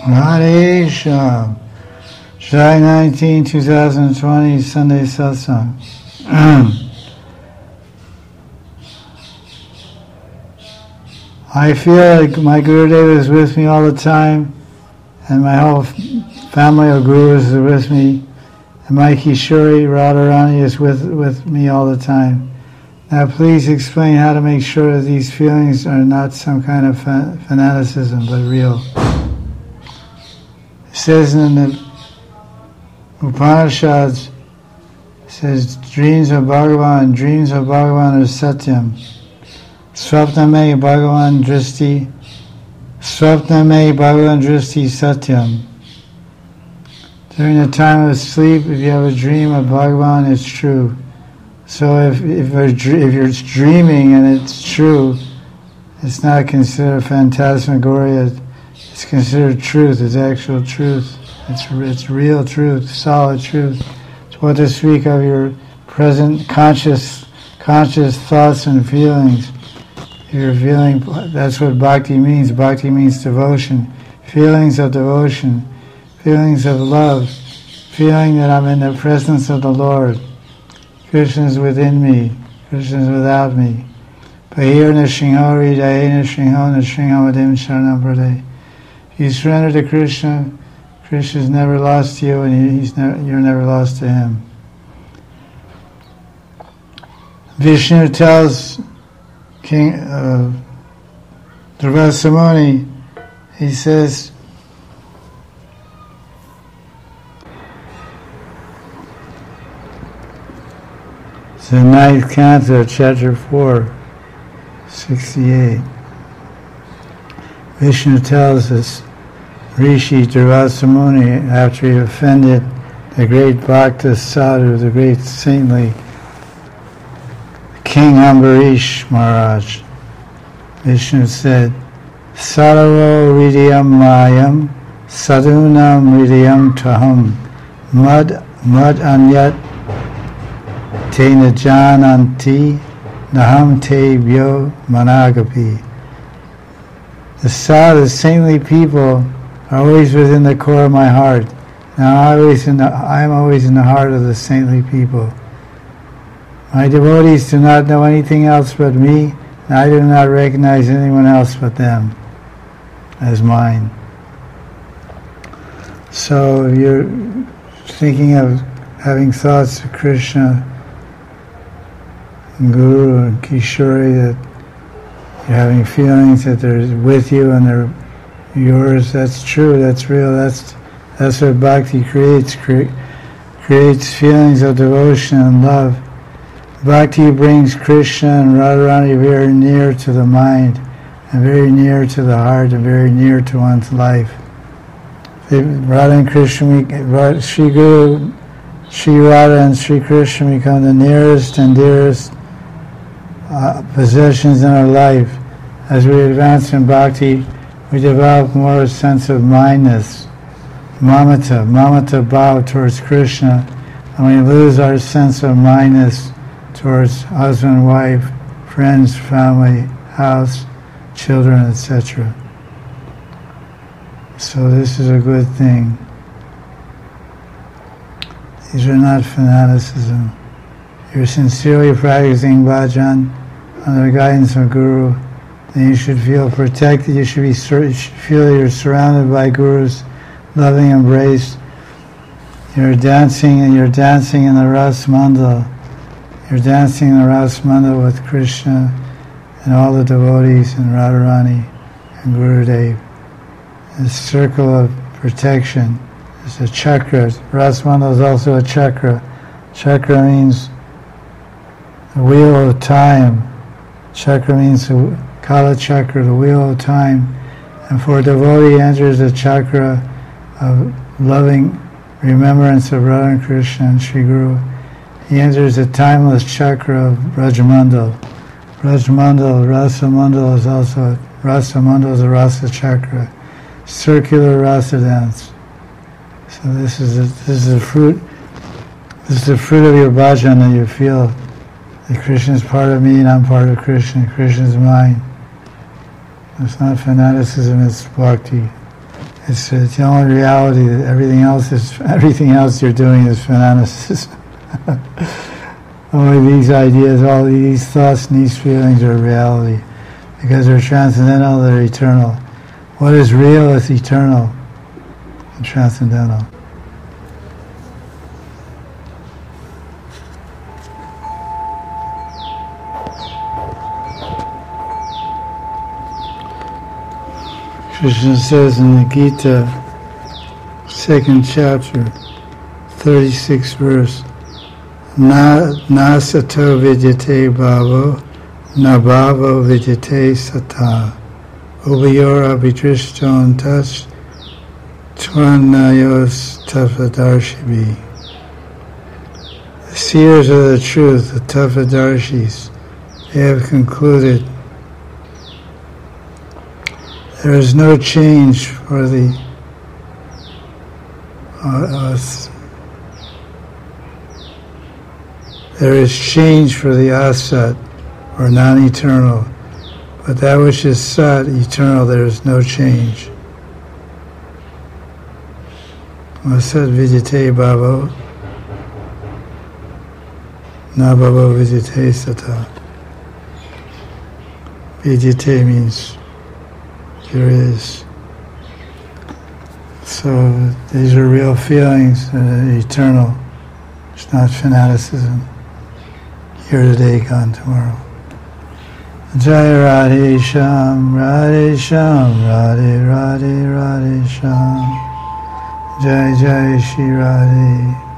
Radhe Shyam. July 19, 2020, Sunday Satsang. I feel like my Gurudev is with me all the time, and my whole family of gurus is with me, and my Kishori Radharani is with me all the time. Now please explain how to make sure that these feelings are not some kind of fanaticism, but real. It says in the Upanishads, it says, dreams of Bhagavan are Satyam. Swapname Bhagavan Dristi Satyam. During the time of sleep, if you have a dream of Bhagavan, it's true. So if you're dreaming and it's true, it's not considered phantasmagoria. It's considered truth. It's actual truth. It's real truth, solid truth. It's what to speak of your present conscious thoughts and feelings. You're feeling, that's what bhakti means. Bhakti means devotion. Feelings of devotion. Feelings of love. Feeling that I'm in the presence of the Lord. Krishna is within me. Krishna is without me. Bahir Nishingho Ridaye Nishingho Nishingho Vadim Sharanam Prade. If you surrender to Krishna, Krishna is never lost to you, and you're never lost to him. Vishnu tells King Durvasa Muni, he says, it's the 9th canto, chapter 4, 68. Vishnu tells us, Rishi Durvasa Muni, after he offended the great Bhakta Sadhu, the great saintly King Ambarish Maharaj, Vishnu said, Saravo Ridiyam Mayam Sadhunam Ridiyam Taham Mad Anyat Te Najananti Naham Te Byo Managapi. The sadhu, saintly people, are always within the core of my heart. Now I'm always in the heart of the saintly people. My devotees do not know anything else but me, and I do not recognize anyone else but them as mine. So if you're thinking of having thoughts of Krishna, and Guru, and Kishori, that you're having feelings that they're with you and they're yours, that's true, that's real, that's what bhakti creates feelings of devotion and love. Bhakti brings Krishna and Radharani very near to the mind, and very near to the heart, and very near to one's life. Radha and Krishna, Sri Guru, Sri Radha and Sri Krishna become the nearest and dearest possessions in our life. As we advance in bhakti, we develop more sense of mindness, mamata bhav towards Krishna, and we lose our sense of mindness towards husband, wife, friends, family, house, children, etc. So this is a good thing. These are not fanaticism. You're sincerely practicing bhajan under the guidance of Guru, then you should feel protected. You should feel you're surrounded by Guru's loving embrace. You're dancing in the Ras Mandal. You're dancing in the Ras Mandal with Krishna and all the devotees and Radharani and Gurudev. This circle of protection is a chakra. Ras Mandal is also a chakra. Chakra means the wheel of time. Chakra means the Kala chakra, the wheel of time. And for a devotee enters the chakra of loving remembrance of Radha and Krishna and Sri Guru. He enters the timeless chakra of Brajamandal. Brajamandal, Rasa Mandal is also, Rasa Mandal is a Rasa chakra. Circular Rasa dance. So this is the fruit of your bhajan, that you feel that Krishna is part of me and I'm part of Krishna. Krishna is mine. It's not fanaticism, it's bhakti. It's the only reality. That everything else you're doing is fanaticism. Only these ideas, all these thoughts and these feelings are reality, because they're transcendental, they're eternal. What is real is eternal and transcendental. Krishna says in the Gita, 2nd chapter, 36th verse, Na sato vidyate bhavo, na bhavo vidyate sata. Ubayora vidrishton tas tvanayos tattvadarshibhi. The seers of the truth, the tattvadarshis, they have concluded there is no change for the us. There is change for the asat, or non-eternal, but that which is sat, eternal, there is no change. Asat vidyate bhavo, na bhavo vidyate sata. Vidyate means there is. So these are real feelings, eternal. It's not fanaticism. Here today, gone tomorrow. Jai Radhe Shyam, Radhe Shyam, Radhe Radhe Radhe Shyam. Jai Jai Shri Radhe.